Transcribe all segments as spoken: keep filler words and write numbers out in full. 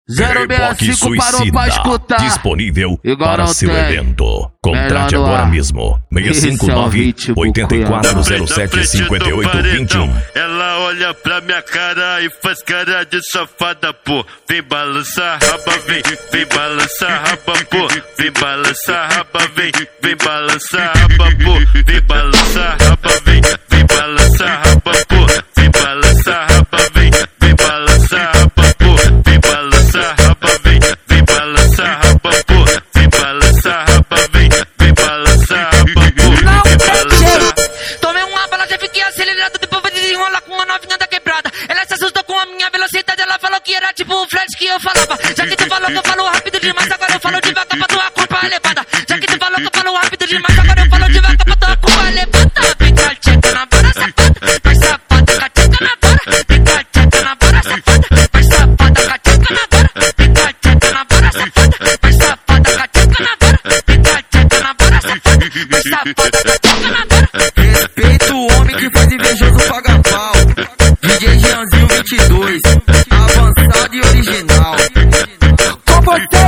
zero seis cinco parou pra escutar. Disponível Igual para não seu tem. evento. Contrate Melhor no agora ar. mesmo. seis cinco nove, oito quatro zero sete, cinco oito dois um. Ela olha pra minha cara e faz cara de safada, pô. Vem balançar raba, vem, vem balançar raba, pô. Vem balançar raba, vem, vem balançar raba, pô. Vem balançar raba, vem, vem balançar raba, pô. Vem balançar raba, vem, vem balançar raba, pô. Vem balançar raba, vem, vem balançar raba, pô. Vem balançar raba, vem, vem balançar raba, pô. Vem balançar. Tomei uma bala, já fiquei acelerado. Depois vou desenrolar com uma novinha da quebrada. Ela se assustou com a minha velocidade. Ela falou que era tipo o flash que eu falava. Já que tu falou que eu falo rápido demais, agora eu falo devagar pra tua culpa elevada. Já que tu falou que eu falo rápido demais, agora eu falo devagar pra tua culpa elevada. Vem cá, tcheca na vara, safada. Vai safada, cateca na vara. Vem cá, tcheca na vara, safada. Vai safada, cateca na vara. Vem cá, tcheca na vara, safada. Vai safada, cateca na vara. Vem cá, tcheca na vara, safada. Vai safada, cateca na vara. Respeito o homem que faz invejoso paga pau. D J Jeanzinho vinte e dois, avançado e original. Com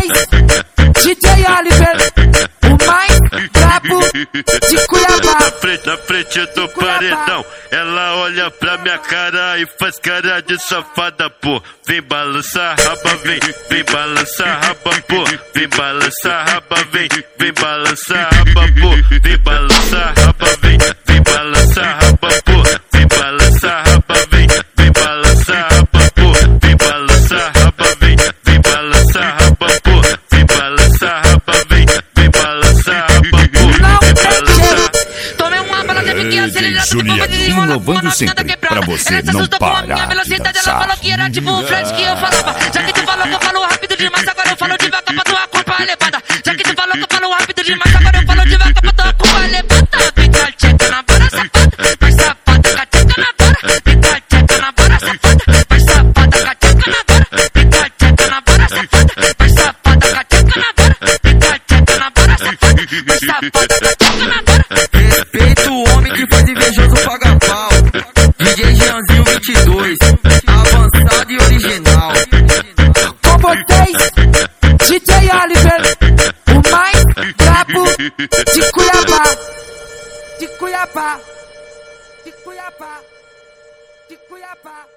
vocês, D J Oliver, o mais brabo de Cuiabá. Na frente, na frente do paredão. Ela olha pra minha cara e faz cara de safada, pô. Vem balançar raba, vem, vem balançar raba, pô. Vem balançar raba, vem, vem balançar raba, pô. Vem balançar raba, vem, vem balançar raba, pô. Vem balançar raba, vem, vem balançar raba, pô. Vem balançar raba, vem, vem balançar raba, pô. Vem balançar raba, vem, vem balançar raba, pô. Vem balançar. Tomei uma bala, já fiquei acelerado. Juliano, inovando sempre, pra você ela se não assustou com a parar minha de velocidade. Ela dançar. falou que era tipo o flash que eu falava. Já que tu falou que eu falo rápido demais, agora eu falo devagar pra tua culpa elevada. Já que tu falou que eu falo rápido demais, agora eu falo devagar pra tua culpa elevada. Vem cá, tcheca na vara, safada. Vai safada, cateca na vara. Vem cá, tcheca na vara, safada. Vai safada, cateca na vara. Vem cá, tcheca na vara, safada. Vai safada, cateca na vara. Vem cá, tcheca na vara, safada. Vai safada, cateca na vara. Respeito o homem que faz invejoso paga pau. D J Jeanzinho vinte e dois, avançado e original. Com vocês, D J Oliver, o mais brabo de Cuiabá. De Cuiabá. De Cuiabá. De Cuiabá.